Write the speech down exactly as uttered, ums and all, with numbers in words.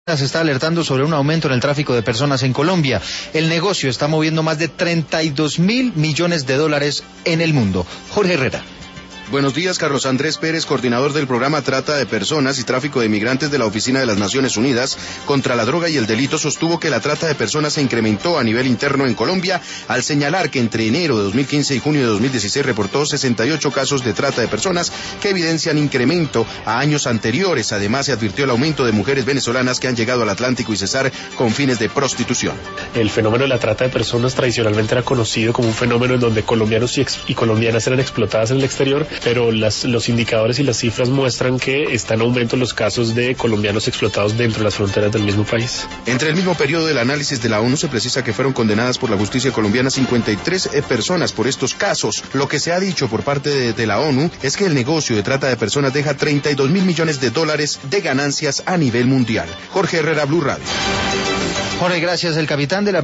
se está alertando sobre un aumento en el tráfico de personas en Colombia. El negocio está moviendo más de treinta y dos mil millones de dólares en el mundo. Jorge Herrera. Buenos días, Carlos Andrés Pérez, coordinador del programa Trata de Personas y Tráfico de Migrantes de la Oficina de las Naciones Unidas contra la Droga y el Delito, sostuvo que la trata de personas se incrementó a nivel interno en Colombia, al señalar que entre enero de dos mil quince y junio de dos mil dieciséis reportó sesenta y ocho casos de trata de personas que evidencian incremento a años anteriores. Además, se advirtió el aumento de mujeres venezolanas que han llegado al Atlántico y Cesar con fines de prostitución. El fenómeno de la trata de personas tradicionalmente era conocido como un fenómeno en donde colombianos y, ex- y colombianas eran explotadas en el exterior, pero las, los indicadores y las cifras muestran que están en aumento los casos de colombianos explotados dentro de las fronteras del mismo país. Entre el mismo periodo del análisis de la ONU se precisa que fueron condenadas por la justicia colombiana cincuenta y tres personas por estos casos. Lo que se ha dicho por parte de, de la ONU es que el negocio de trata de personas deja treinta y dos mil millones de dólares de ganancias a nivel mundial. Jorge Herrera, Blue Radio. Jorge, gracias. El capitán de la